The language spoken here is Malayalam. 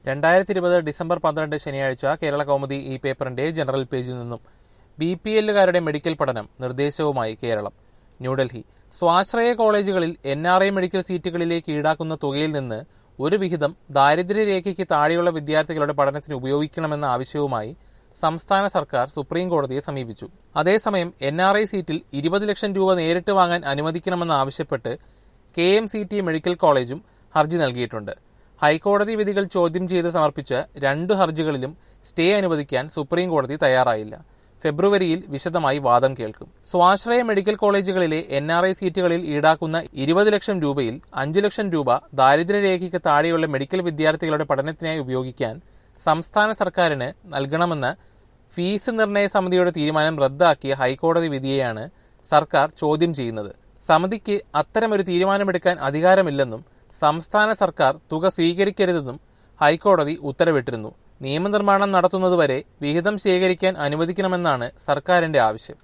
2020 ഡിസംബർ 12 ശനിയാഴ്ച കേരള കൗമുദി ഈ പേപ്പറിന്റെ ജനറൽ പേജിൽ നിന്നും BPL-കാരുടെ മെഡിക്കൽ പഠനം നിർദ്ദേശവുമായി കേരളം. ന്യൂഡൽഹി. സ്വാശ്രയ കോളേജുകളിൽ NRI മെഡിക്കൽ സീറ്റുകളിലേക്ക് ഈടാക്കുന്ന തുകയിൽ നിന്ന് ഒരു വിഹിതം ദാരിദ്ര്യരേഖയ്ക്ക് താഴെയുള്ള വിദ്യാർത്ഥികളുടെ പഠനത്തിന് ഉപയോഗിക്കണമെന്ന ആവശ്യവുമായി സംസ്ഥാന സർക്കാർ സുപ്രീം കോടതിയെ സമീപിച്ചു. അതേസമയം NRI സീറ്റിൽ 20 ലക്ഷം രൂപ നേരിട്ട് വാങ്ങാൻ അനുവദിക്കണമെന്ന് ആവശ്യപ്പെട്ട് KMCT മെഡിക്കൽ കോളേജും ഹർജി നൽകിയിട്ടുണ്ട്. ഹൈക്കോടതി വിധികൾ ചോദ്യം ചെയ്ത് സമർപ്പിച്ച 2 ഹർജികളിലും സ്റ്റേ അനുവദിക്കാൻ സുപ്രീം കോടതി തയ്യാറായില്ല. ഫെബ്രുവരിയിൽ വിശദമായി വാദം കേൾക്കും. സ്വാശ്രയ മെഡിക്കൽ കോളേജുകളിലെ NRI സീറ്റുകളിൽ ഈടാക്കുന്ന 20 ലക്ഷം രൂപയിൽ 5 ലക്ഷം രൂപ ദാരിദ്ര്യരേഖയ്ക്ക് താഴെയുള്ള മെഡിക്കൽ വിദ്യാർത്ഥികളുടെ പഠനത്തിനായി ഉപയോഗിക്കാൻ സംസ്ഥാന സർക്കാരിന് നൽകണമെന്ന ഫീസ് നിർണയ സമിതിയുടെ തീരുമാനം റദ്ദാക്കിയ ഹൈക്കോടതി വിധിയെയാണ് സർക്കാർ ചോദ്യം ചെയ്യുന്നത്. സമിതിക്ക് അത്തരമൊരു തീരുമാനമെടുക്കാൻ അധികാരമില്ലെന്നും സംസ്ഥാന സർക്കാർ തുക സ്വീകരിക്കരുതെന്നും ഹൈക്കോടതി ഉത്തരവിട്ടിരുന്നു. നിയമനിർമ്മാണം നടത്തുന്നതുവരെ വിഹിതം ശേഖരിക്കാൻ അനുവദിക്കണമെന്നാണ് സർക്കാരിന്റെ ആവശ്യം.